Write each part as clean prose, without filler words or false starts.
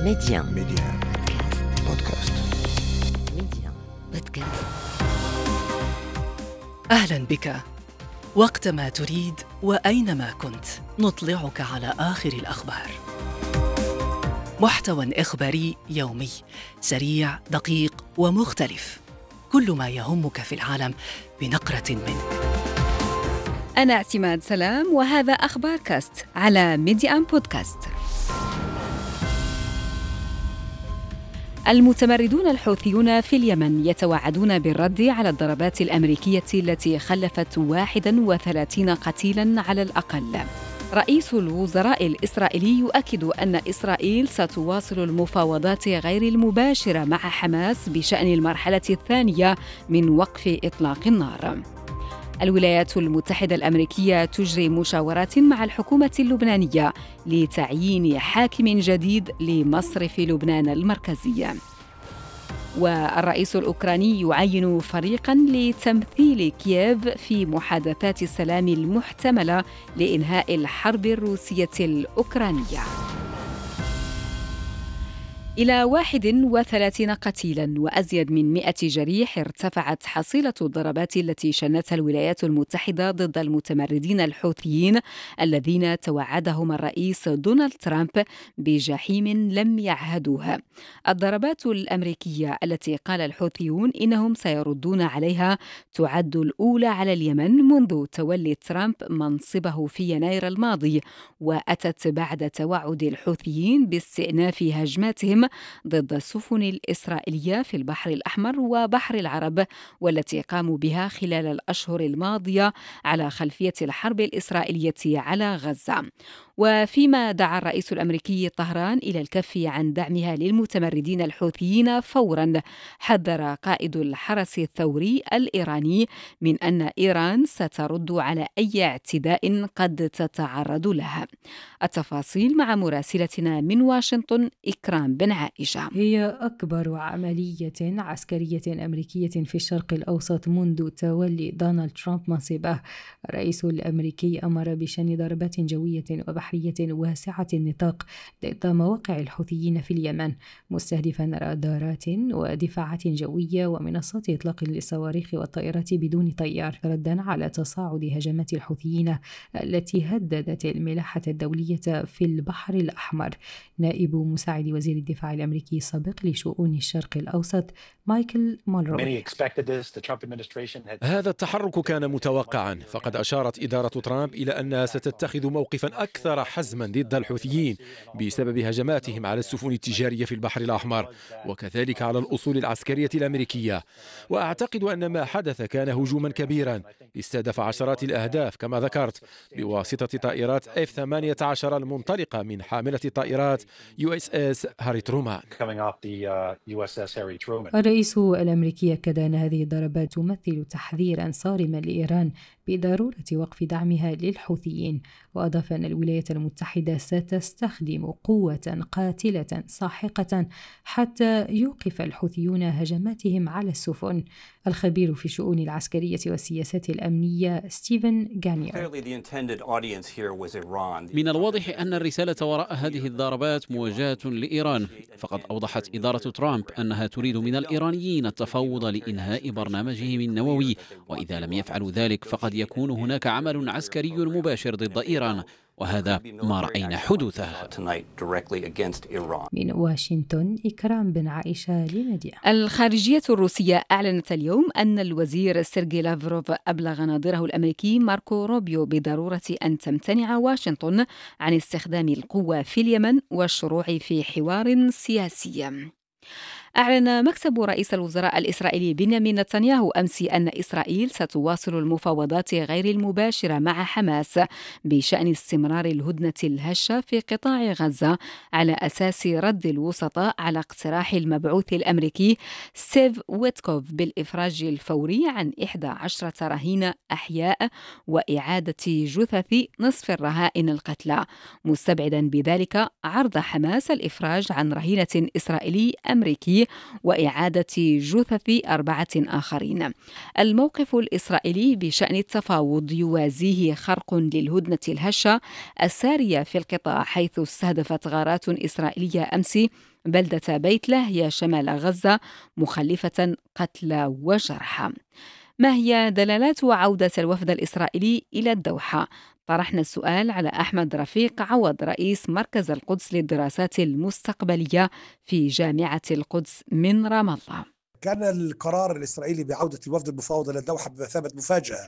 ميديان بودكاست. أهلا بك. وقتما تريد وأينما كنت نطلعك على آخر الأخبار. محتوى إخباري يومي سريع دقيق ومختلف، كل ما يهمك في العالم بنقرة منه. أنا اعتماد سلام وهذا أخبار كاست على ميديان بودكاست. المتمردون الحوثيون في اليمن يتوعدون بالرد على الضربات الأمريكية التي خلفت 31 قتيلاً على الأقل. رئيس الوزراء الإسرائيلي يؤكد أن إسرائيل ستواصل المفاوضات غير المباشرة مع حماس بشأن المرحلة الثانية من وقف إطلاق النار. الولايات المتحدة الأمريكية تجري مشاورات مع الحكومة اللبنانية لتعيين حاكم جديد لمصرف لبنان المركزي. والرئيس الأوكراني يعين فريقاً لتمثيل كييف في محادثات السلام المحتملة لإنهاء الحرب الروسية الأوكرانية. إلى 31 قتيلاً وأزيد من 100 جريح ارتفعت حصيلة الضربات التي شنتها الولايات المتحدة ضد المتمردين الحوثيين الذين توعدهم الرئيس دونالد ترامب بجحيم لم يعهدوها. الضربات الأمريكية التي قال الحوثيون إنهم سيردون عليها تعد الأولى على اليمن منذ تولي ترامب منصبه في يناير الماضي، وأتت بعد توعد الحوثيين باستئناف هجماتهم ضد السفن الإسرائيلية في البحر الأحمر وبحر العرب، والتي قاموا بها خلال الأشهر الماضية على خلفية الحرب الإسرائيلية على غزة. وفيما دعا الرئيس الأمريكي طهران إلى الكف عن دعمها للمتمردين الحوثيين فوراً، حذر قائد الحرس الثوري الإيراني من أن إيران سترد على أي اعتداء قد تتعرض له. التفاصيل مع مراسلتنا من واشنطن إكرام بن عائشة. هي أكبر عملية عسكرية أمريكية في الشرق الأوسط منذ تولي دونالد ترامب منصبه. الرئيس الأمريكي أمر بشن ضربات جوية وبحرية واسعة النطاق ضد مواقع الحوثيين في اليمن، مستهدفا رادارات ودفاعات جوية ومنصات إطلاق للصواريخ والطائرات بدون طيار، ردا على تصاعد هجمات الحوثيين التي هددت الملاحة الدولية في البحر الأحمر. نائب مساعد وزير الدفاع الأمريكي السابق لشؤون الشرق الأوسط مايكل مونرو: هذا التحرك كان متوقعا، فقد أشارت إدارة ترامب إلى أنها ستتخذ موقفا أكثر حزما ضد الحوثيين بسبب هجماتهم على السفن التجارية في البحر الأحمر وكذلك على الأصول العسكرية الأمريكية. وأعتقد أن ما حدث كان هجوما كبيرا استهدف عشرات الأهداف كما ذكرت بواسطة طائرات F-18 المنطلقة من حاملة طائرات USS هاري ترومان. الرئيس الأمريكي أكد أن هذه الضربات تمثل تحذيرا صارما لإيران بضرورة وقف دعمها للحوثيين، وأضاف أن الولايات المتحدة ستستخدم قوة قاتلة ساحقة حتى يوقف الحوثيون هجماتهم على السفن. الخبير في الشؤون العسكرية والسياسات الأمنية ستيفن غانير: من الواضح أن الرسالة وراء هذه الضربات موجهة لإيران، فقد أوضحت إدارة ترامب أنها تريد من الإيرانيين التفاوض لإنهاء برنامجهم النووي، وإذا لم يفعلوا ذلك فقد يكون هناك عمل عسكري مباشر ضد إيران، وهذا ما رأينا حدوثه. من واشنطن إكرام بن عائشة لميديان. الخارجية الروسية أعلنت اليوم أن الوزير سيرجي لافروف أبلغ نظيره الأمريكي ماركو روبيو بضرورة أن تمتنع واشنطن عن استخدام القوة في اليمن والشروع في حوار سياسي. أعلن مكتب رئيس الوزراء الإسرائيلي بنيامين نتنياهو أمس أن إسرائيل ستواصل المفاوضات غير المباشرة مع حماس بشأن استمرار الهدنة الهشة في قطاع غزة على أساس رد الوسطاء على اقتراح المبعوث الأمريكي ستيف ويتكوف بالإفراج الفوري عن 11 رهين أحياء وإعادة جثث نصف الرهائن القتلى، مستبعدا بذلك عرض حماس الإفراج عن رهينة إسرائيلي أمريكي الأمريكي وإعادة جثث 4 آخرين. الموقف الإسرائيلي بشأن التفاوض يوازيه خرق للهدنة الهشة السارية في القطاع، حيث استهدفت غارات إسرائيلية أمس بلدة بيت لاهيا شمال غزة، مخلفة قتلى وجرحى. ما هي دلالات عودة الوفد الإسرائيلي إلى الدوحة؟ طرحنا السؤال على أحمد رفيق عوض، رئيس مركز القدس للدراسات المستقبلية في جامعة القدس من رام الله. كان القرار الإسرائيلي بعودة الوفد المفاوض إلى الدوحة بمثابة مفاجأة،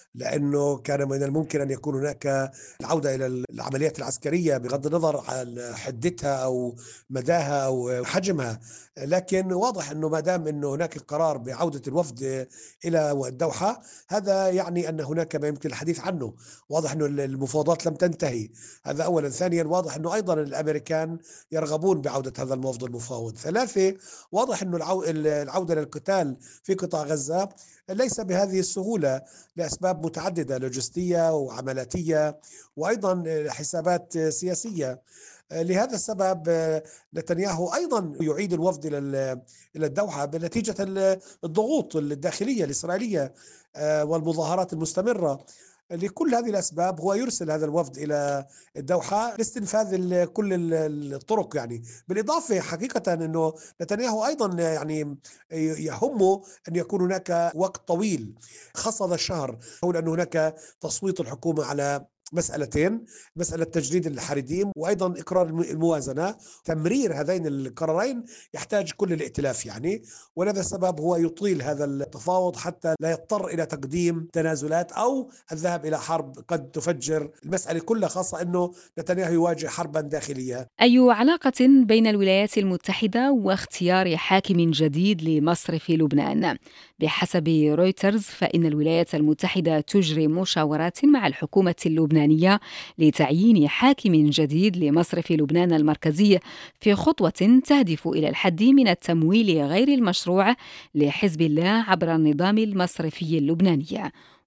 لأنه كان من الممكن أن يكون هناك العودة إلى العمليات العسكرية بغض النظر عن حدتها أو مداها أو حجمها. لكن واضح أنه ما دام أنه هناك القرار بعودة الوفد إلى الدوحة، هذا يعني أن هناك ما يمكن الحديث عنه. واضح أنه المفاوضات لم تنتهي، هذا أولا. ثانيا، واضح أنه أيضا الأمريكان يرغبون بعودة هذا الوفد المفاوض. ثلاثة، واضح أنه العودة للقتال في قطاع غزة ليس بهذه السهولة لأسباب متعددة لوجستية وعملاتية وأيضا حسابات سياسية. لهذا السبب نتنياهو أيضا يعيد الوفد إلى الدوحة بنتيجة الضغوط الداخلية الإسرائيلية والمظاهرات المستمرة. لكل هذه الأسباب هو يرسل هذا الوفد إلى الدوحة لاستنفاذ كل الطرق. يعني بالإضافة حقيقة أنه نتنياهو أيضا يعني يهمه أن يكون هناك وقت طويل، خاصة هذا الشهر، لأن هناك تصويت الحكومة على مسألتين: مسألة تجريد الحريديم وأيضا إقرار الموازنة. تمرير هذين القرارين يحتاج كل الائتلاف يعني، ولهذا السبب هو يطيل هذا التفاوض حتى لا يضطر إلى تقديم تنازلات أو الذهاب إلى حرب قد تفجر المسألة كلها، خاصة أنه نتنياهو يواجه حربا داخلية. أي علاقة بين الولايات المتحدة واختيار حاكم جديد لمصر في لبنان؟ بحسب رويترز فإن الولايات المتحدة تجري مشاورات مع الحكومة اللبنانية لتعيين حاكم جديد لمصرف لبنان المركزي، في خطوة تهدف إلى الحد من التمويل غير المشروع لحزب الله عبر النظام المصرفي اللبناني.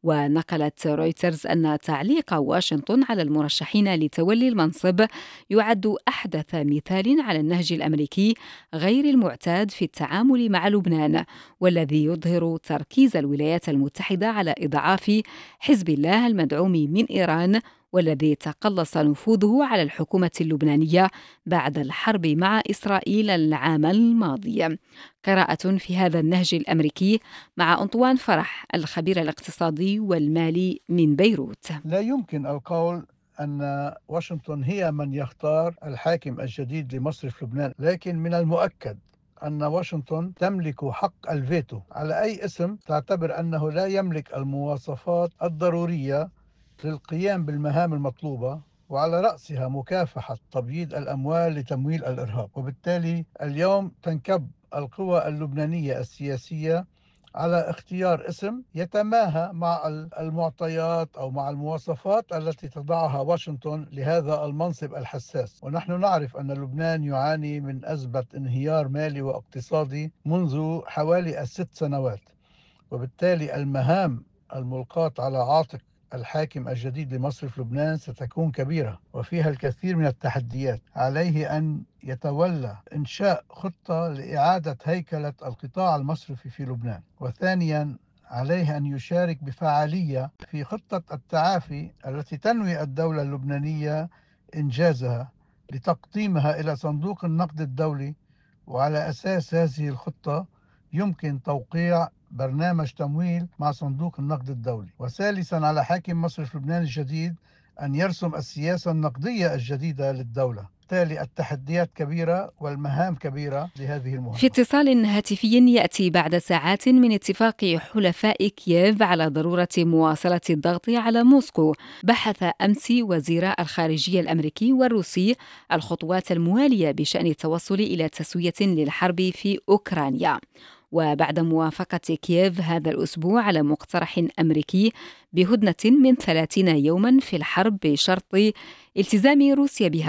ونقلت رويترز أن تعليق واشنطن على المرشحين لتولي المنصب يعد أحدث مثال على النهج الأمريكي غير المعتاد في التعامل مع لبنان، والذي يظهر تركيز الولايات المتحدة على إضعاف حزب الله المدعوم من إيران، والذي تقلص نفوذه على الحكومة اللبنانية بعد الحرب مع إسرائيل العام الماضي. قراءة في هذا النهج الأمريكي مع أنطوان فرح، الخبير الاقتصادي والمالي من بيروت. لا يمكن القول أن واشنطن هي من يختار الحاكم الجديد لمصرف لبنان، لكن من المؤكد أن واشنطن تملك حق الفيتو على أي اسم تعتبر أنه لا يملك المواصفات الضرورية للقيام بالمهام المطلوبة، وعلى رأسها مكافحة تبييض الأموال لتمويل الإرهاب. وبالتالي اليوم تنكب القوى اللبنانية السياسية على اختيار اسم يتماهى مع المعطيات أو مع المواصفات التي تضعها واشنطن لهذا المنصب الحساس. ونحن نعرف أن لبنان يعاني من أزمة انهيار مالي واقتصادي منذ حوالي 6 سنوات، وبالتالي المهام الملقاة على عاتق الحاكم الجديد لمصرف لبنان ستكون كبيرة وفيها الكثير من التحديات. عليه أن يتولى إنشاء خطة لإعادة هيكلة القطاع المصرفي في لبنان، وثانيا عليه أن يشارك بفعالية في خطة التعافي التي تنوي الدولة اللبنانية إنجازها لتقديمها إلى صندوق النقد الدولي، وعلى أساس هذه الخطة يمكن توقيع برنامج تمويل مع صندوق النقد الدولي. وثالثا على حاكم مصرف لبنان الجديد أن يرسم السياسة النقدية الجديدة للدولة. بالتالي التحديات كبيرة والمهام كبيرة لهذه المهمة. في اتصال هاتفي يأتي بعد ساعات من اتفاق حلفاء كييف على ضرورة مواصلة الضغط على موسكو، بحث أمس وزيراء الخارجية الأمريكي والروسي الخطوات الموالية بشأن التوصل إلى تسوية للحرب في أوكرانيا. وبعد موافقة كييف هذا الأسبوع على مقترح أمريكي بهدنة من 30 يوما في الحرب بشرط التزام روسيا بها،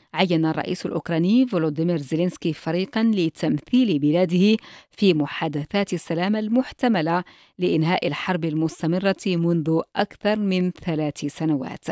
عين الرئيس الأوكراني فولوديمير زيلينسكي فريقاً لتمثيل بلاده في محادثات السلام المحتملة لإنهاء الحرب المستمرة منذ أكثر من 3 سنوات.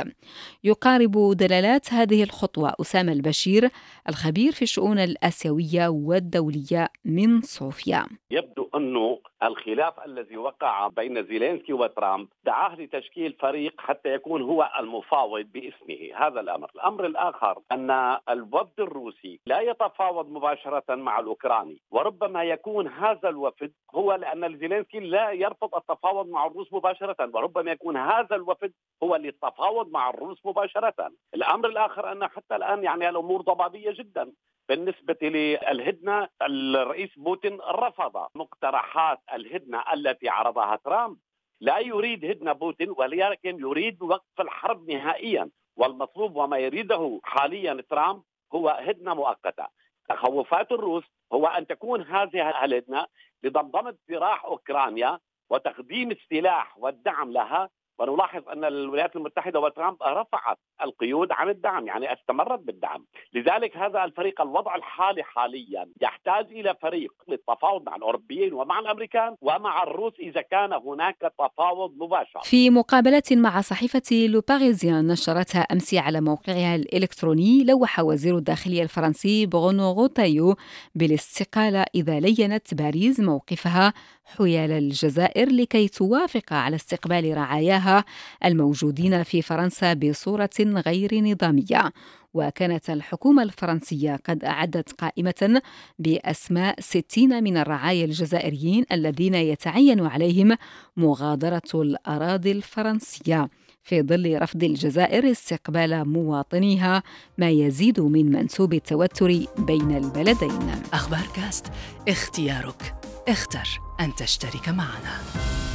يقارب دلالات هذه الخطوة أسامة البشير الخبير في الشؤون الآسيوية والدولية من صوفيا. يبدو أنه الخلاف الذي وقع بين زيلينسكي وترامب دعاه لتشكيل فريق حتى يكون هو المفاوض باسمه. هذا الأمر الآخر أن الوفد الروسي لا يتفاوض مباشرة مع الأوكراني، وربما يكون هذا الوفد هو لأن زيلينسكي لا يرفض التفاوض مع الروس مباشرة، وربما يكون هذا الوفد هو اللي يتفاوض مع الروس مباشرة. الأمر الآخر أن حتى الآن الأمور ضبابية جدا. بالنسبة للهدنة، الرئيس بوتين رفض مقترحات الهدنة التي عرضها ترامب. لا يريد هدنة بوتين، ولكن يريد وقف الحرب نهائيا، والمطلوب وما يريده حاليا ترامب هو هدنة مؤقتة. تخوفات الروس هو أن تكون هذه الهدنة لضمضمة ذراع أوكرانيا وتقديم السلاح والدعم لها. ونلاحظ أن الولايات المتحدة وترامب رفعت القيود عن الدعم، استمرت بالدعم. لذلك هذا الفريق، الوضع الحالي حاليا يحتاج إلى فريق للتفاوض مع الأوروبيين ومع الأمريكان ومع الروس إذا كان هناك تفاوض مباشر. في مقابلة مع صحيفة لو باريزيان نشرتها أمس على موقعها الإلكتروني، لوح وزير الداخلية الفرنسي برونو غوتايو بالاستقالة إذا لينت باريس موقفها حيال الجزائر لكي توافق على استقبال رعاياها الموجودين في فرنسا بصورة غير نظامية. وكانت الحكومة الفرنسية قد أعدت قائمة بأسماء 60 من الرعايا الجزائريين الذين يتعين عليهم مغادرة الأراضي الفرنسية في ظل رفض الجزائر استقبال مواطنيها، ما يزيد من منسوب التوتر بين البلدين. أخبار كاست، اختيارك، اختر أن تشترك معنا.